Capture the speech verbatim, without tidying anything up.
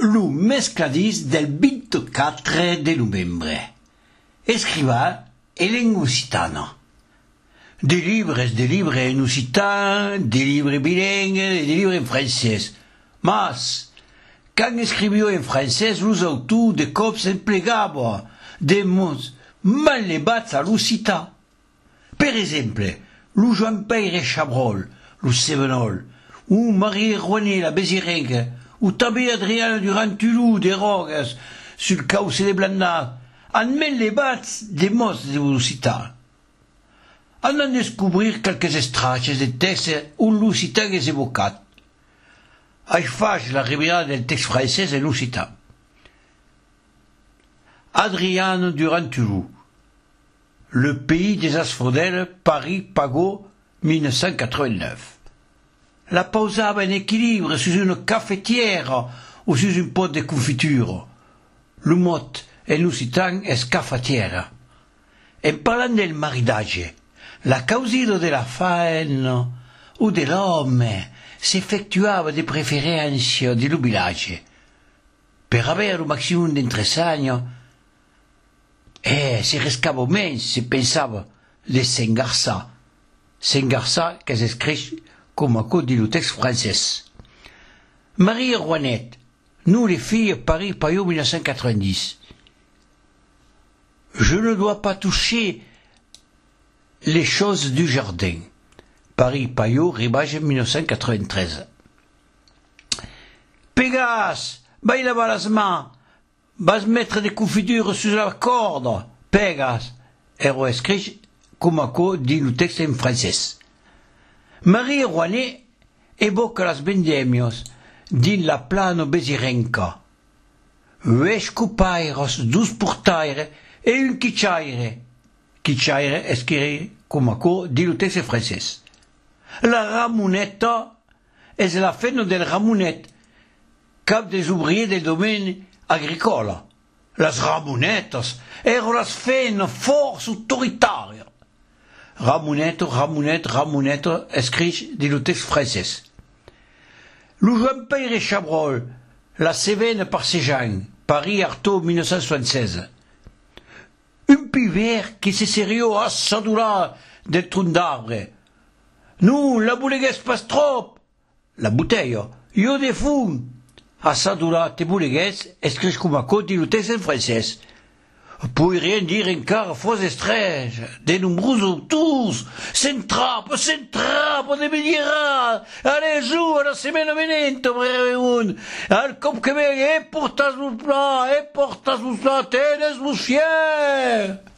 lu mescladís del veinticuatro de noviembre. Escriva en lengua occitana. Des livres, des livres en occitan, des livres bilingues, des livres en francès. Mas, quand escrivió en francès, los autors de cops emplegables des mots mal lebats à l'occitan. Per exemple, lo Joan-Pere Chabrol, lo Sévenol, ou Marie Rouanet la Bézirengue, ou també Adriana Durant-Tulou de Rogues, sur le cauce de Blandat, en mal lebats des mots de l'occitan. On en descobrir quelques extraches de textes où l'occitan est évoqué. Je fais la revirada del texte français en occitan. Adriana Durant-Tulou, Le pays des asphodèles, Paris, Pagot, mille neuf cent quatre-vingt-neuf. La posava en équilibre sur une cafetière ou sur une pot de confiture. Le mot en occitan est cafetière. En parlant del maridatge, la causida de la femme ou de l'homme s'effectuava de préférence de lo village. Per avere un maximum d'entresagno, e si riscava mens, si pensava de s'engarçar. S'engarçar que s'escrit com a code du texte français. Marie Rouanet, nous les filles, Paris, Payot, mille neuf cent quatre-vingt-dix. Je ne dois pas toucher les choses du jardin. Paris, Payot, Ribage, mille neuf cent quatre-vingt-treize. Pégase, va il avoir las mains, va se mettre des confitures sur la corde. Pégase, héros écrit comme à cause dit le texte en français. Marie Rouanet évoque las vendémios din la plano Bézirenca. Hues cupairos, dus portaire et une quichaire. Quichaire écrit comme à cause dit le texte français. La Ramonetta est la fête del Ramonet, cap des ouvriers del domaine agricole. Las Ramonettes erano las fêtes force autoritaires. Ramonette, Ramonette, Ramonette, écrit dans le texte français. Le Joan-Pere Chabrol, La Cévennes par Séjean, Paris, Artaud, mille neuf cent soixante-seize. Un pivert qui se sérieux à s'adoura del tronc d'arbre. Nous, la bouleguesse passe trop. La bouteille, yo de fou. A s'adoura te bouleguesse, écrit comme à code du texte en français. Puis rien dire encore faux estrèges, de nombreux autours, s'entrappent, s'entrappent, de milliards, allez, joue, à la semaine venente, breveun, al cop que me, e portas-vos là, e portas-vos là, tenez-vos fiers.